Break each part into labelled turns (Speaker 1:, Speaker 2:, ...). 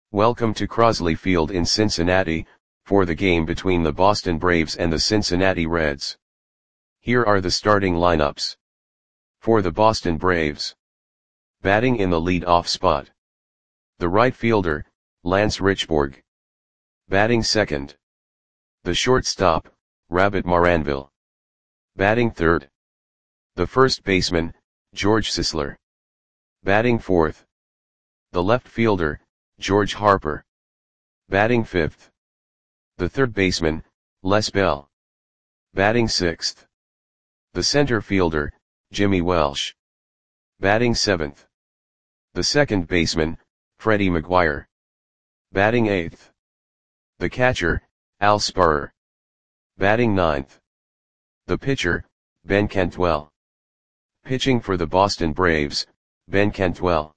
Speaker 1: Welcome to Crosley Field in Cincinnati, for the game between the Boston Braves and the Cincinnati Reds. Here are the starting lineups. For the Boston Braves. Batting in the lead-off spot. The right fielder, Lance Richburg. Batting second. The shortstop, Rabbit Maranville. Batting third. The first baseman, George Sisler. Batting fourth. The left fielder, George Harper. Batting fifth. The third baseman, Les Bell. Batting sixth. The center fielder, Jimmy Welsh. Batting seventh. The second baseman, Freddie McGuire. Batting eighth. The catcher, Al Spurrier. Batting ninth. The pitcher, Ben Cantwell. Pitching for the Boston Braves, Ben Cantwell.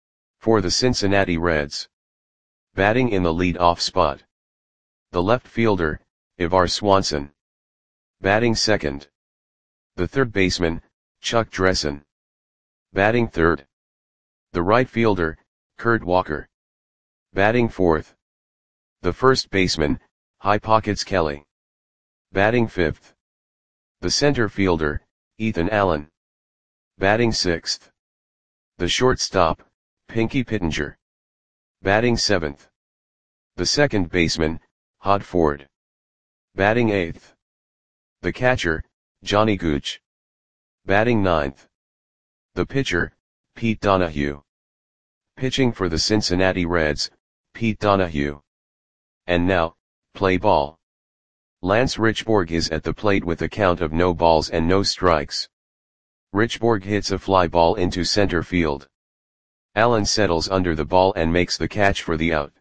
Speaker 1: For the Cincinnati Reds. Batting in the lead-off spot. The left fielder, Ivar Swanson. Batting second. The third baseman, Chuck Dressen. Batting third. The right fielder, Kurt Walker. Batting fourth. The first baseman, High Pockets Kelly. Batting fifth. The center fielder, Ethan Allen. Batting sixth. The shortstop, Pinky Pittenger. Batting seventh. The second baseman, Hod Ford. Batting eighth. The catcher, Johnny Gooch. Batting ninth. The pitcher, Pete Donahue. Pitching for the Cincinnati Reds, Pete Donahue. And now, play ball. Lance Richburg is at the plate with a count of no balls and no strikes. Richburg hits a fly ball into center field. Allen settles under the ball and makes the catch for the out.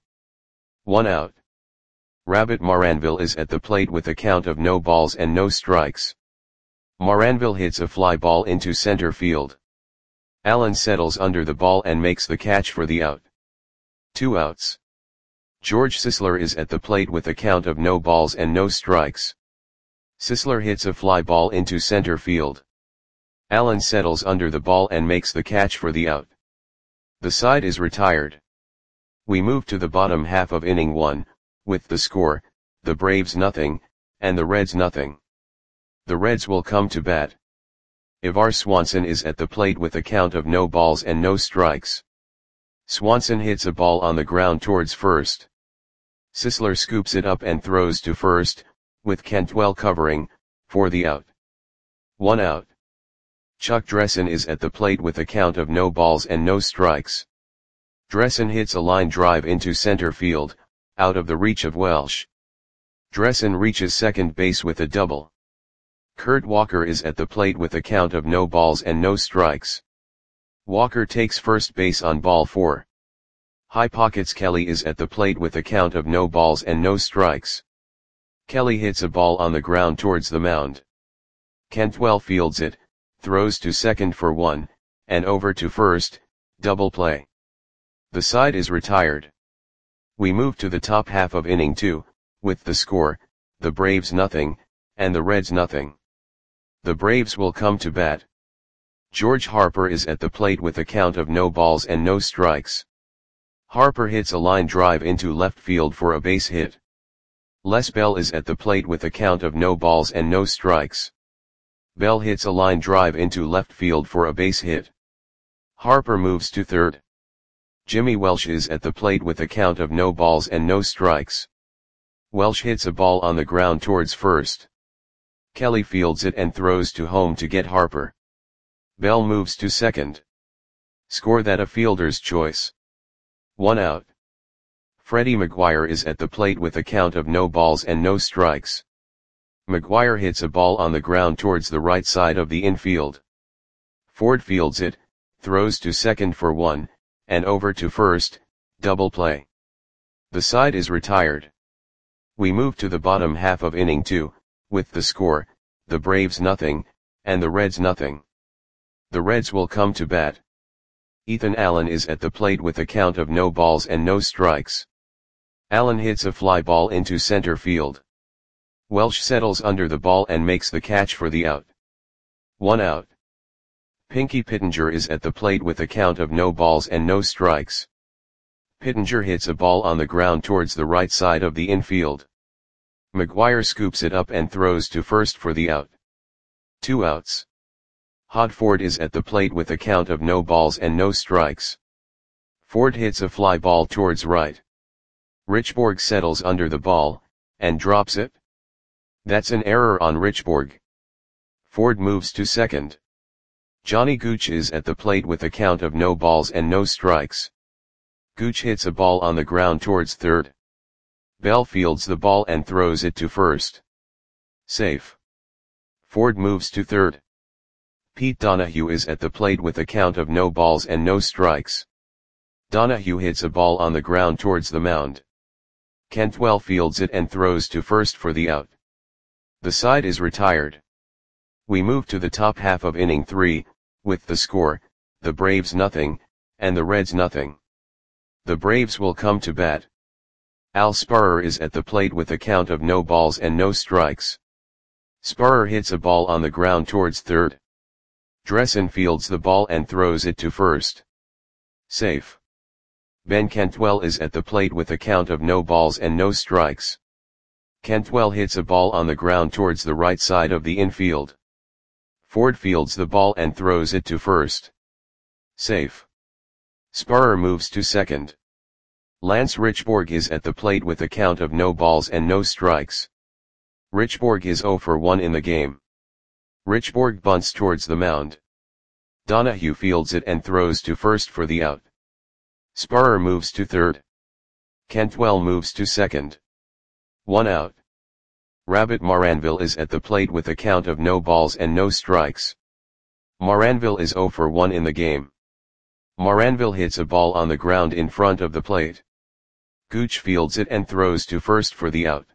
Speaker 1: 1 out. Rabbit Maranville is at the plate with a count of no balls and no strikes. Maranville hits a fly ball into center field. Allen settles under the ball and makes the catch for the out. 2 outs. George Sisler is at the plate with a count of no balls and no strikes. Sisler hits a fly ball into center field. Allen settles under the ball and makes the catch for the out. The side is retired. We move to the bottom half of inning 1, with the score, the Braves nothing, and the Reds nothing. The Reds will come to bat. Ivar Swanson is at the plate with a count of no balls and no strikes. Swanson hits a ball on the ground towards first. Sisler scoops it up and throws to first, with Cantwell covering, for the out. 1 out. Chuck Dressen is at the plate with a count of no balls and no strikes. Dressen hits a line drive into center field, out of the reach of Welsh. Dressen reaches second base with a double. Kurt Walker is at the plate with a count of no balls and no strikes. Walker takes first base on ball 4. High Pockets Kelly is at the plate with a count of no balls and no strikes. Kelly hits a ball on the ground towards the mound. Cantwell fields it, throws to second for 1, and over to first, double play. The side is retired. We move to the top half of inning 2, with the score, the Braves nothing, and the Reds nothing. The Braves will come to bat. George Harper is at the plate with a count of no balls and no strikes. Harper hits a line drive into left field for a base hit. Les Bell is at the plate with a count of no balls and no strikes. Bell hits a line drive into left field for a base hit. Harper moves to third. Jimmy Welsh is at the plate with a count of no balls and no strikes. Welsh hits a ball on the ground towards first. Kelly fields it and throws to home to get Harper. Bell moves to second. Score that a fielder's choice. 1 out. Freddie McGuire is at the plate with a count of no balls and no strikes. McGuire hits a ball on the ground towards the right side of the infield. Ford fields it, throws to second for 1, and over to first, double play. The side is retired. We move to the bottom half of inning 2, with the score, the Braves nothing, and the Reds nothing. The Reds will come to bat. Ethan Allen is at the plate with a count of no balls and no strikes. Allen hits a fly ball into center field. Welsh settles under the ball and makes the catch for the out. 1 out. Pinky Pittenger is at the plate with a count of no balls and no strikes. Pittenger hits a ball on the ground towards the right side of the infield. McGuire scoops it up and throws to first for the out. 2 outs. Hodford is at the plate with a count of no balls and no strikes. Ford hits a fly ball towards right. Richborg settles under the ball, and drops it. That's an error on Richborg. Ford moves to second. Johnny Gooch is at the plate with a count of no balls and no strikes. Gooch hits a ball on the ground towards third. Bell fields the ball and throws it to first. Safe. Ford moves to third. Pete Donahue is at the plate with a count of no balls and no strikes. Donahue hits a ball on the ground towards the mound. Cantwell fields it and throws to first for the out. The side is retired. We move to the top half of inning 3, with the score, the Braves nothing, and the Reds nothing. The Braves will come to bat. Al Sparrer is at the plate with a count of no balls and no strikes. Sparrer hits a ball on the ground towards third. Dressen fields the ball and throws it to first. Safe. Ben Cantwell is at the plate with a count of no balls and no strikes. Cantwell hits a ball on the ground towards the right side of the infield. Ford fields the ball and throws it to first. Safe. Sparrer moves to second. Lance Richborg is at the plate with a count of no balls and no strikes. Richborg is 0 for 1 in the game. Richborg bunts towards the mound. Donahue fields it and throws to first for the out. Sparrer moves to third. Cantwell moves to second. 1 out. Rabbit Maranville is at the plate with a count of no balls and no strikes. Maranville is 0 for 1 in the game. Maranville hits a ball on the ground in front of the plate. Gooch fields it and throws to first for the out.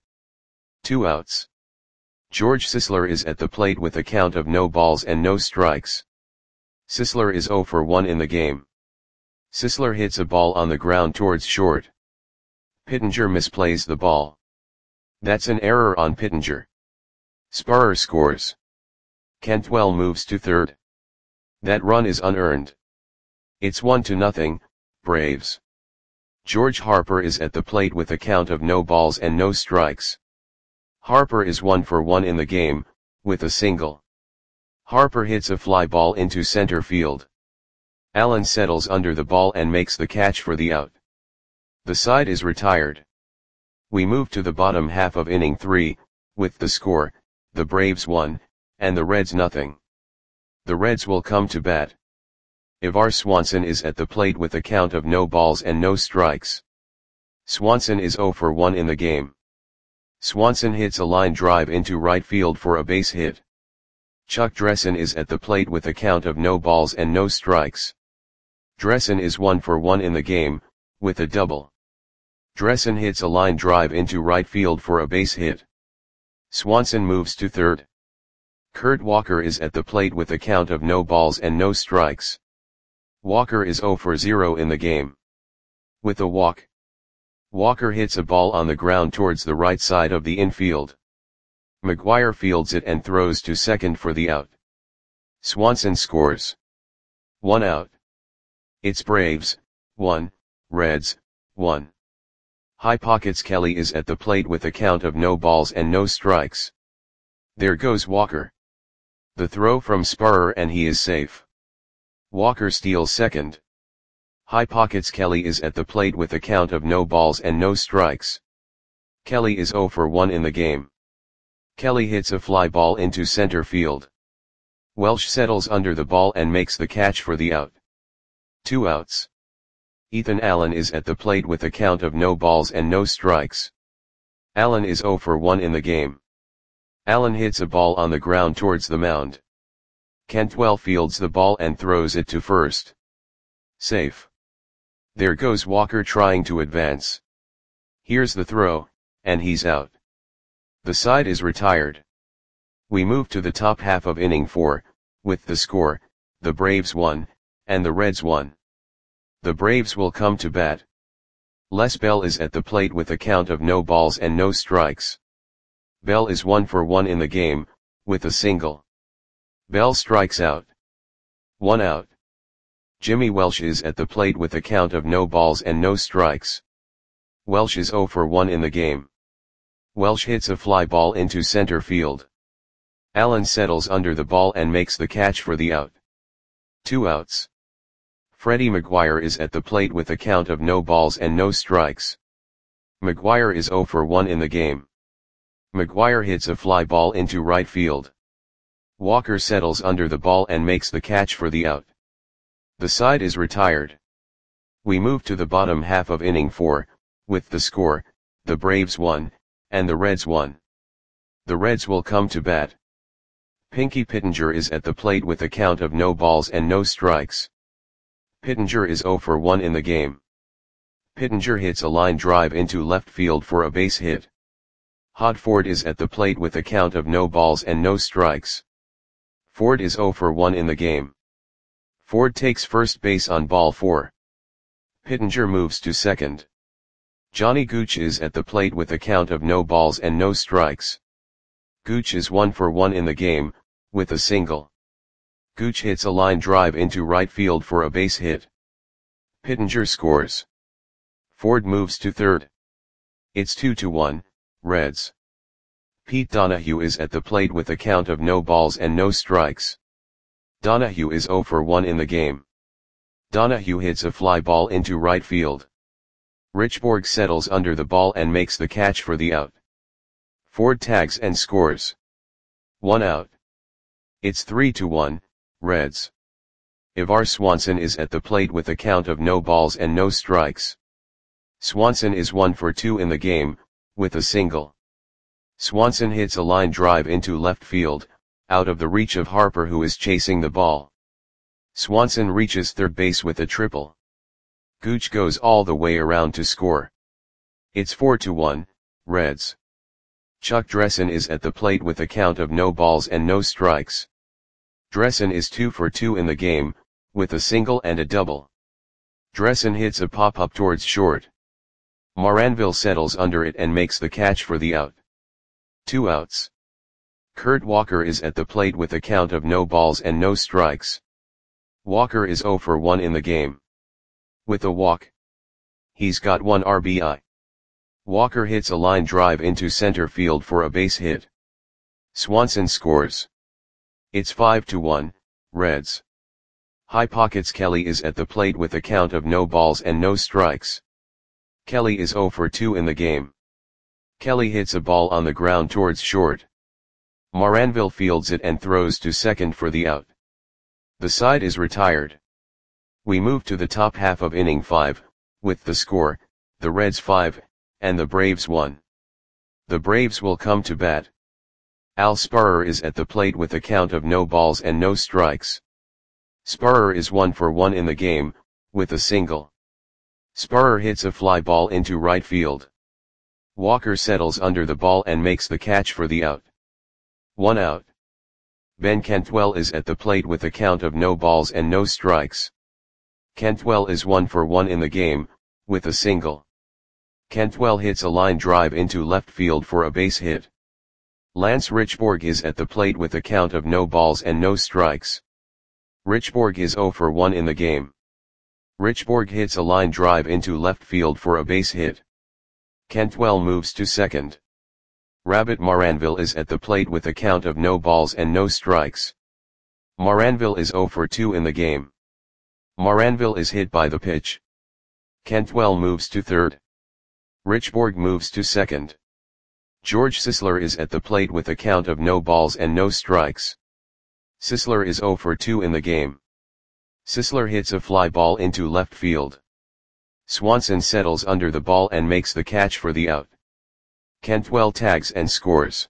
Speaker 1: 2 outs. George Sisler is at the plate with a count of no balls and no strikes. Sisler is 0 for 1 in the game. Sisler hits a ball on the ground towards short. Pittenger misplays the ball. That's an error on Pittenger. Sparrer scores. Cantwell moves to third. That run is unearned. It's 1-0, Braves. George Harper is at the plate with a count of no balls and no strikes. Harper is 1 for 1 in the game, with a single. Harper hits a fly ball into center field. Allen settles under the ball and makes the catch for the out. The side is retired. We move to the bottom half of inning 3, with the score, the Braves 1, and the Reds nothing. The Reds will come to bat. Ivar Swanson is at the plate with a count of no balls and no strikes. Swanson is 0 for 1 in the game. Swanson hits a line drive into right field for a base hit. Chuck Dressen is at the plate with a count of no balls and no strikes. Dressen is 1 for 1 in the game, with a double. Dressen hits a line drive into right field for a base hit. Swanson moves to third. Kurt Walker is at the plate with a count of no balls and no strikes. Walker is 0 for 0 in the game. With a walk. Walker hits a ball on the ground towards the right side of the infield. McGuire fields it and throws to second for the out. Swanson scores. 1 out. It's Braves, 1, Reds, 1. High Pockets Kelly is at the plate with a count of no balls and no strikes. There goes Walker. The throw from Sparrer and he is safe. Walker steals second. High Pockets Kelly is at the plate with a count of no balls and no strikes. Kelly is 0 for 1 in the game. Kelly hits a fly ball into center field. Welsh settles under the ball and makes the catch for the out. 2 outs. Ethan Allen is at the plate with a count of no balls and no strikes. Allen is 0 for 1 in the game. Allen hits a ball on the ground towards the mound. Cantwell fields the ball and throws it to first. Safe. There goes Walker trying to advance. Here's the throw, and he's out. The side is retired. We move to the top half of inning 4, with the score, the Braves 1, and the Reds 1. The Braves will come to bat. Les Bell is at the plate with a count of no balls and no strikes. Bell is 1 for 1 in the game, with a single. Bell strikes out. 1 out. Jimmy Welsh is at the plate with a count of no balls and no strikes. Welsh is 0 for 1 in the game. Welsh hits a fly ball into center field. Allen settles under the ball and makes the catch for the out. 2 outs. Freddie Maguire is at the plate with a count of no balls and no strikes. Maguire is 0 for 1 in the game. Maguire hits a fly ball into right field. Walker settles under the ball and makes the catch for the out. The side is retired. We move to the bottom half of inning 4, with the score, the Braves 1, and the Reds 1. The Reds will come to bat. Pinky Pittenger is at the plate with a count of no balls and no strikes. Pittenger is 0 for 1 in the game. Pittenger hits a line drive into left field for a base hit. Hod Ford is at the plate with a count of no balls and no strikes. Ford is 0 for 1 in the game. Ford takes first base on ball 4. Pittenger moves to second. Johnny Gooch is at the plate with a count of no balls and no strikes. Gooch is 1 for 1 in the game, with a single. Gooch hits a line drive into right field for a base hit. Pittenger scores. Ford moves to third. It's 2-1, Reds. Pete Donahue is at the plate with a count of no balls and no strikes. Donahue is 0 for 1 in the game. Donahue hits a fly ball into right field. Richborg settles under the ball and makes the catch for the out. Ford tags and scores. 1 out. It's 3-1, Reds. Ivar Swanson is at the plate with a count of no balls and no strikes. Swanson is 1 for 2 in the game, with a single. Swanson hits a line drive into left field, out of the reach of Harper who is chasing the ball. Swanson reaches third base with a triple. Gooch goes all the way around to score. It's 4-1, Reds. Chuck Dressen is at the plate with a count of no balls and no strikes. Dressen is 2 for 2 in the game, with a single and a double. Dressen hits a pop-up towards short. Moranville settles under it and makes the catch for the out. 2 outs. Kurt Walker is at the plate with a count of no balls and no strikes. Walker is 0 for 1 in the game. With a walk. He's got 1 RBI. Walker hits a line drive into center field for a base hit. Swanson scores. It's 5-1, Reds. High Pockets Kelly is at the plate with a count of no balls and no strikes. Kelly is 0 for 2 in the game. Kelly hits a ball on the ground towards short. Moranville fields it and throws to second for the out. The side is retired. We move to the top half of inning 5, with the score, the Reds 5, and the Braves 1. The Braves will come to bat. Al Sparrer is at the plate with a count of no balls and no strikes. Sparrer is 1 for 1 in the game, with a single. Sparrer hits a fly ball into right field. Walker settles under the ball and makes the catch for the out. 1 out. Ben Cantwell is at the plate with a count of no balls and no strikes. Cantwell is 1 for 1 in the game, with a single. Cantwell hits a line drive into left field for a base hit. Lance Richborg is at the plate with a count of no balls and no strikes. Richborg is 0 for 1 in the game. Richborg hits a line drive into left field for a base hit. Cantwell moves to second. Rabbit Moranville is at the plate with a count of no balls and no strikes. Moranville is 0 for 2 in the game. Moranville is hit by the pitch. Cantwell moves to third. Richborg moves to second. George Sisler is at the plate with a count of no balls and no strikes. Sisler is 0 for 2 in the game. Sisler hits a fly ball into left field. Swanson settles under the ball and makes the catch for the out. Cantwell tags and scores.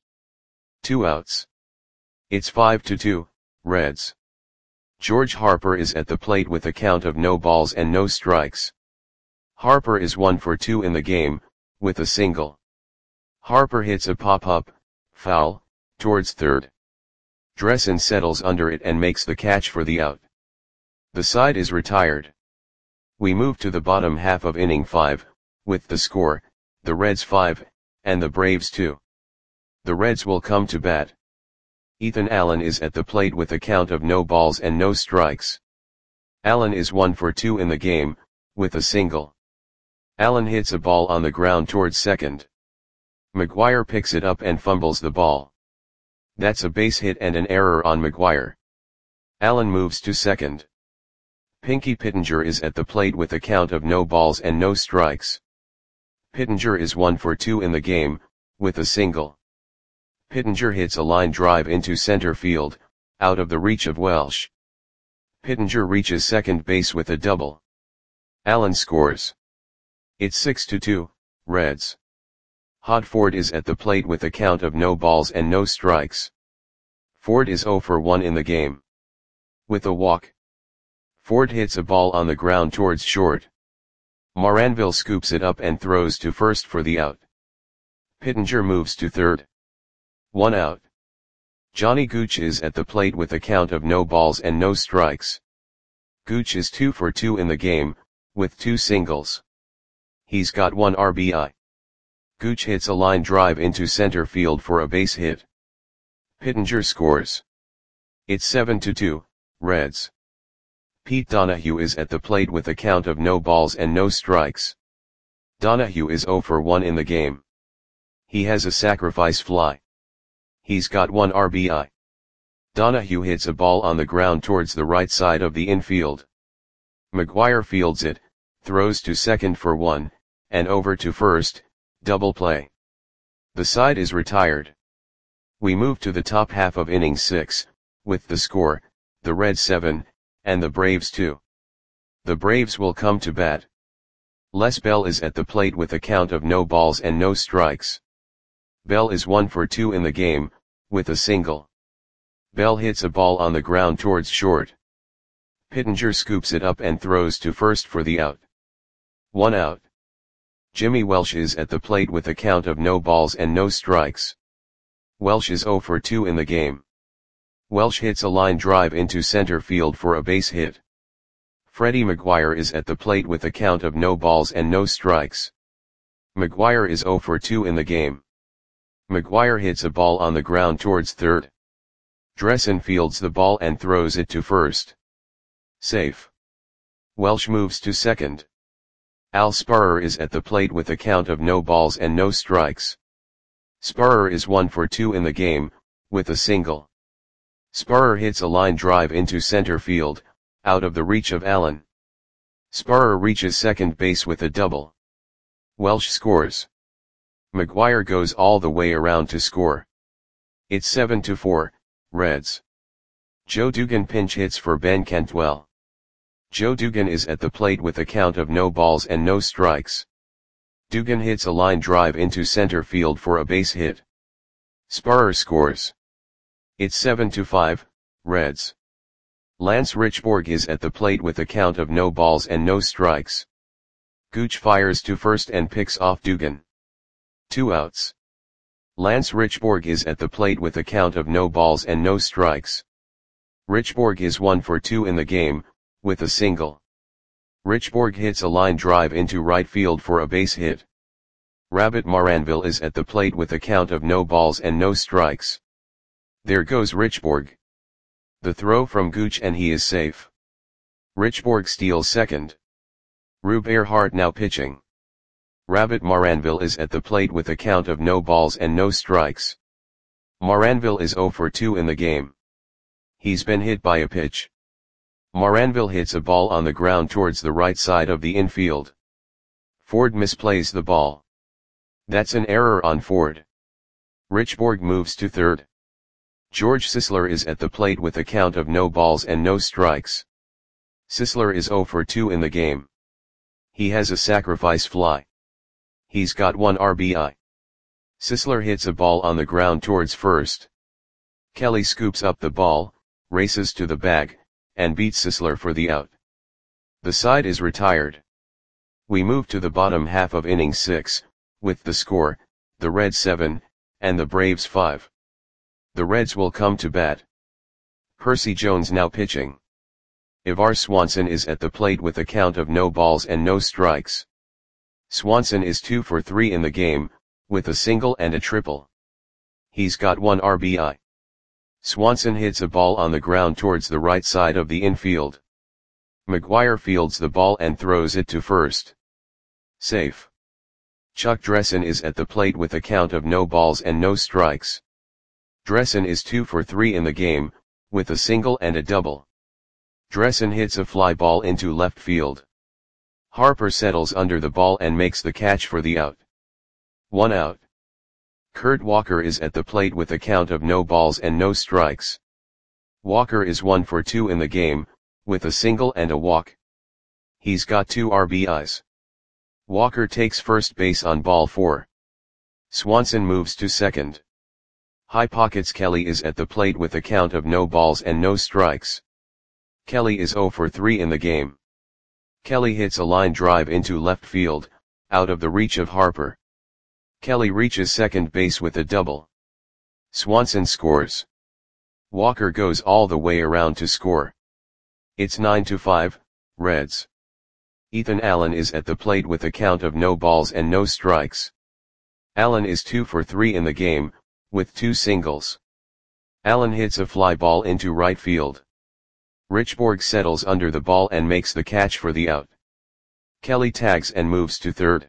Speaker 1: 2 outs. It's 5-2, Reds. George Harper is at the plate with a count of no balls and no strikes. Harper is 1 for 2 in the game, with a single. Harper hits a pop-up, foul, towards third. Dressen settles under it and makes the catch for the out. The side is retired. We move to the bottom half of inning 5, with the score, the Reds 5, and the Braves 2. The Reds will come to bat. Ethan Allen is at the plate with a count of no balls and no strikes. Allen is 1 for 2 in the game, with a single. Allen hits a ball on the ground towards second. McGuire picks it up and fumbles the ball. That's a base hit and an error on McGuire. Allen moves to second. Pinky Pittenger is at the plate with a count of no balls and no strikes. Pittenger is 1 for 2 in the game, with a single. Pittenger hits a line drive into center field, out of the reach of Welsh. Pittenger reaches second base with a double. Allen scores. It's 6-2, Reds. Hod Ford is at the plate with a count of no balls and no strikes. Ford is 0 for 1 in the game. With a walk. Ford hits a ball on the ground towards short. Moranville scoops it up and throws to first for the out. Pittenger moves to third. 1 out. Johnny Gooch is at the plate with a count of no balls and no strikes. Gooch is 2 for 2 in the game, with 2 singles. He's got 1 RBI. Gooch hits a line drive into center field for a base hit. Pittenger scores. It's 7-2, Reds. Pete Donahue is at the plate with a count of no balls and no strikes. Donahue is 0 for 1 in the game. He has a sacrifice fly. He's got 1 RBI. Donahue hits a ball on the ground towards the right side of the infield. McGuire fields it, throws to second for 1, and over to first, double play. The side is retired. We move to the top half of inning 6, with the score, the Reds 7, and the Braves 2. The Braves will come to bat. Les Bell is at the plate with a count of no balls and no strikes. Bell is 1 for 2 in the game, with a single. Bell hits a ball on the ground towards short. Pittenger scoops it up and throws to first for the out. 1 out. Jimmy Welsh is at the plate with a count of no balls and no strikes. Welsh is 0 for 2 in the game. Welsh hits a line drive into center field for a base hit. Freddie McGuire is at the plate with a count of no balls and no strikes. McGuire is 0 for 2 in the game. McGuire hits a ball on the ground towards third. Dressen fields the ball and throws it to first. Safe. Welsh moves to second. Al Sparrer is at the plate with a count of no balls and no strikes. Sparrer is 1 for 2 in the game, with a single. Sparrer hits a line drive into center field, out of the reach of Allen. Sparrer reaches second base with a double. Welsh scores. McGuire goes all the way around to score. It's 7-4, Reds. Joe Dugan pinch hits for Ben Cantwell. Joe Dugan is at the plate with a count of no balls and no strikes. Dugan hits a line drive into center field for a base hit. Sparrer scores. It's 7-5, Reds. Lance Richborg is at the plate with a count of no balls and no strikes. Gooch fires to first and picks off Dugan. 2 outs. Lance Richborg is at the plate with a count of no balls and no strikes. Richborg is 1 for 2 in the game, with a single. Richborg hits a line drive into right field for a base hit. Rabbit Moranville is at the plate with a count of no balls and no strikes. There goes Richborg. The throw from Gooch and he is safe. Richborg steals second. Rube Earhart now pitching. Rabbit Moranville is at the plate with a count of no balls and no strikes. Moranville is 0 for 2 in the game. He's been hit by a pitch. Moranville hits a ball on the ground towards the right side of the infield. Ford misplays the ball. That's an error on Ford. Richborg moves to third. George Sisler is at the plate with a count of no balls and no strikes. Sisler is 0 for 2 in the game. He has a sacrifice fly. He's got 1 RBI. Sisler hits a ball on the ground towards first. Kelly scoops up the ball, races to the bag, and beats Sisler for the out. The side is retired. We move to the bottom half of inning 6, with the score, the Reds 7, and the Braves 5. The Reds will come to bat. Percy Jones now pitching. Ivar Swanson is at the plate with a count of no balls and no strikes. Swanson is 2 for 3 in the game, with a single and a triple. He's got 1 RBI. Swanson hits a ball on the ground towards the right side of the infield. McGuire fields the ball and throws it to first. Safe. Chuck Dressen is at the plate with a count of no balls and no strikes. Dressen is 2 for 3 in the game, with a single and a double. Dressen hits a fly ball into left field. Harper settles under the ball and makes the catch for the out. 1 out. Kurt Walker is at the plate with a count of no balls and no strikes. Walker is 1 for 2 in the game, with a single and a walk. He's got 2 RBIs. Walker takes first base on ball 4. Swanson moves to second. High Pockets Kelly is at the plate with a count of no balls and no strikes. Kelly is 0 for 3 in the game. Kelly hits a line drive into left field, out of the reach of Harper. Kelly reaches second base with a double. Swanson scores. Walker goes all the way around to score. It's 9-5, Reds. Ethan Allen is at the plate with a count of no balls and no strikes. Allen is 2 for 3 in the game, with 2 singles. Allen hits a fly ball into right field. Richborg settles under the ball and makes the catch for the out. Kelly tags and moves to third.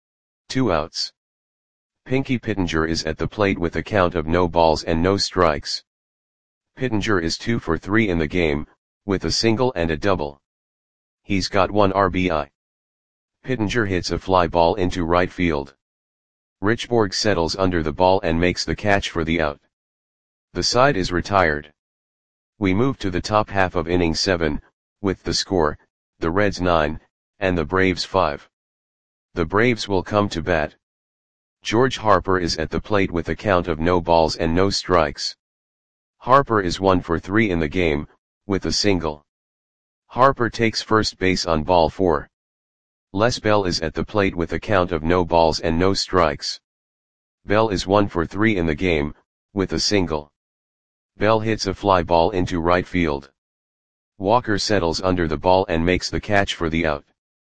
Speaker 1: 2 outs. Pinky Pittenger is at the plate with a count of no balls and no strikes. Pittenger is 2 for 3 in the game, with a single and a double. He's got 1 RBI. Pittenger hits a fly ball into right field. Richborg settles under the ball and makes the catch for the out. The side is retired. We move to the top half of inning 7, with the score, the Reds 9, and the Braves 5. The Braves will come to bat. George Harper is at the plate with a count of no balls and no strikes. Harper is 1 for 3 in the game, with a single. Harper takes first base on ball 4. Les Bell is at the plate with a count of no balls and no strikes. Bell is 1 for 3 in the game, with a single. Bell hits a fly ball into right field. Walker settles under the ball and makes the catch for the out.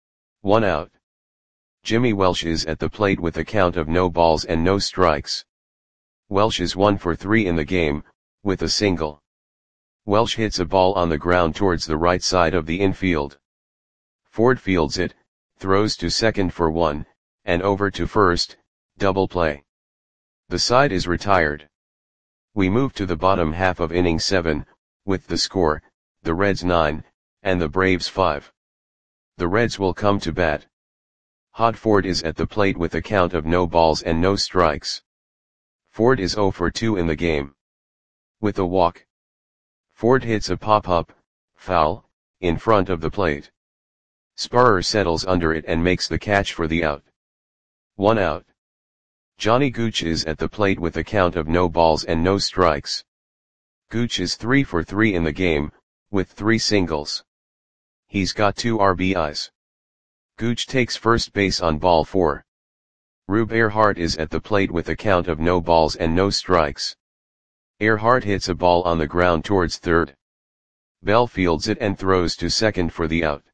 Speaker 1: 1 out. Jimmy Welsh is at the plate with a count of no balls and no strikes. Welsh is 1 for 3 in the game, with a single. Welsh hits a ball on the ground towards the right side of the infield. Ford fields it, throws to second for 1, and over to first, double play. The side is retired. We move to the bottom half of inning 7, with the score, the Reds 9, and the Braves 5. The Reds will come to bat. Hod Ford is at the plate with a count of no balls and no strikes. Ford is 0 for 2 in the game. With a walk. Ford hits a pop-up, foul, in front of the plate. Sparrer settles under it and makes the catch for the out. 1 out. Johnny Gooch is at the plate with a count of no balls and no strikes. Gooch is 3 for 3 in the game, with 3 singles. He's got 2 RBIs. Gooch takes first base on ball 4. Rube Earhart is at the plate with a count of no balls and no strikes. Earhart hits a ball on the ground towards third. Bell fields it and throws to second for the out.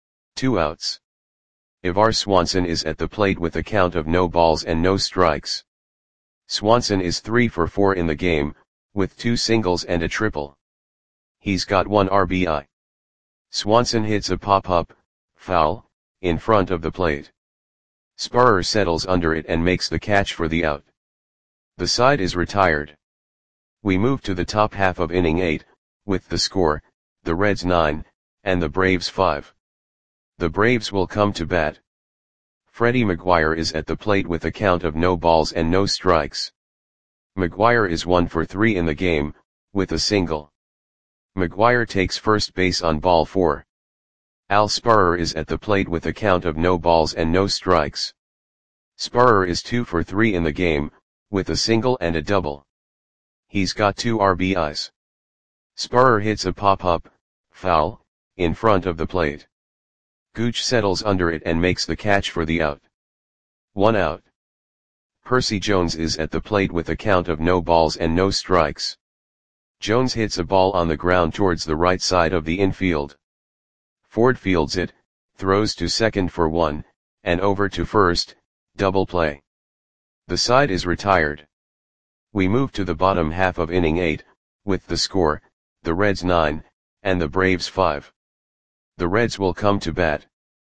Speaker 1: 2 outs. Ivar Swanson is at the plate with a count of no balls and no strikes. Swanson is 3 for 4 in the game, with 2 singles and a triple. He's got 1 RBI. Swanson hits a pop-up, foul, in front of the plate. Sparrer settles under it and makes the catch for the out. The side is retired. We move to the top half of inning 8, with the score, the Reds 9, and the Braves 5. The Braves will come to bat. Freddie McGuire is at the plate with a count of no balls and no strikes. McGuire is 1 for 3 in the game, with a single. McGuire takes first base on ball 4. Al Sparrer is at the plate with a count of no balls and no strikes. Sparrer is 2 for 3 in the game, with a single and a double. He's got 2 RBIs. Sparrer hits a pop-up, foul, in front of the plate. Gooch settles under it and makes the catch for the out. 1 out. Percy Jones is at the plate with a count of no balls and no strikes. Jones hits a ball on the ground towards the right side of the infield. Ford fields it, throws to second for 1, and over to first, double play. The side is retired. We move to the bottom half of inning 8, with the score, the Reds 9, and the Braves 5. The Reds will come to bat.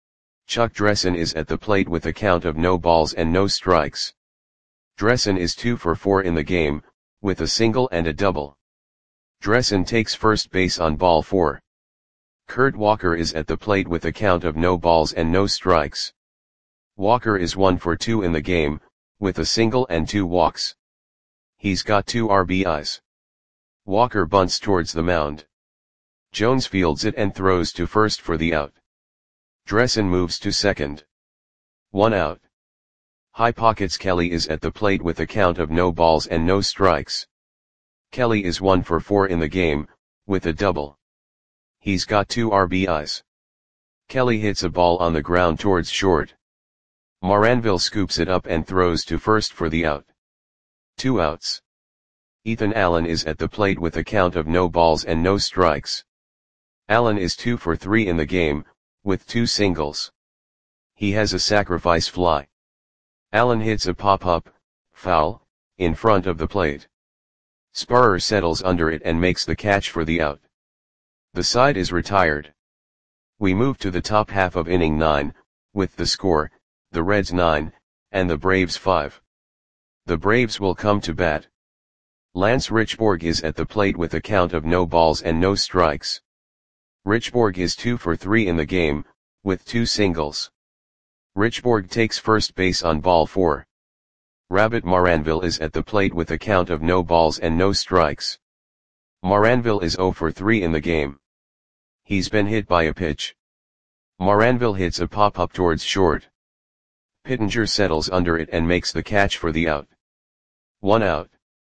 Speaker 1: Chuck Dressen is at the plate with a count of no balls and no strikes. Dressen is 2 for 4 in the game, with a single and a double. Dressen takes first base on ball 4. Kurt Walker is at the plate with a count of no balls and no strikes. Walker is 1 for 2 in the game, with a single and 2 walks. He's got 2 RBIs. Walker bunts towards the mound. Jones fields it and throws to first for the out. Dressen moves to second. 1 out. High Pockets Kelly is at the plate with a count of no balls and no strikes. Kelly is 1 for 4 in the game, with a double. He's got 2 RBIs. Kelly hits a ball on the ground towards short. Moranville scoops it up and throws to first for the out. 2 outs. Ethan Allen is at the plate with a count of no balls and no strikes. Allen is 2 for 3 in the game, with 2 singles. He has a sacrifice fly. Allen hits a pop-up, foul, in front of the plate. Spurrier settles under it and makes the catch for the out. The side is retired. We move to the top half of inning 9, with the score, the Reds 9, and the Braves 5. The Braves will come to bat. Lance Richborg is at the plate with a count of no balls and no strikes. Richborg is 2 for 3 in the game, with 2 singles. Richborg takes first base on ball 4. Rabbit Moranville is at the plate with a count of no balls and no strikes. Moranville is 0 for 3 in the game. He's been hit by a pitch. Moranville hits a pop-up towards short. Pittenger settles under it and makes the catch for the out. 1 out.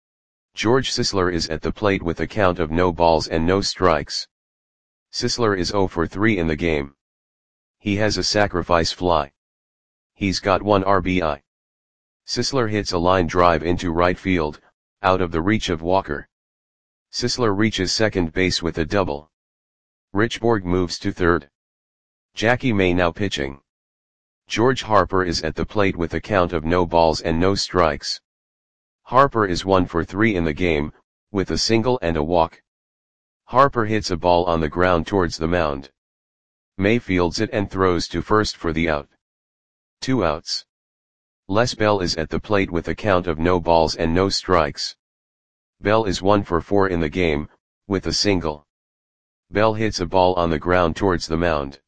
Speaker 1: George Sisler is at the plate with a count of no balls and no strikes. Sisler is 0 for 3 in the game. He has a sacrifice fly. He's got 1 RBI. Sisler hits a line drive into right field, out of the reach of Walker. Sisler reaches second base with a double. Richborg moves to third. Jackie May now pitching. George Harper is at the plate with a count of no balls and no strikes. Harper is 1 for 3 in the game, with a single and a walk. Harper hits a ball on the ground towards the mound. May fields it and throws to first for the out. 2 outs. Les Bell is at the plate with a count of no balls and no strikes. Bell is 1 for 4 in the game, with a single. Bell hits a ball on the ground towards the mound.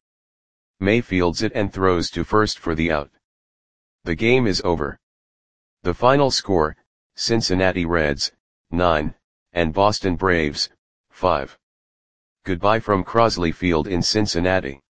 Speaker 1: May fields it and throws to first for the out. The game is over. The final score, Cincinnati Reds, 9, and Boston Braves, 5. Goodbye from Crosley Field in Cincinnati.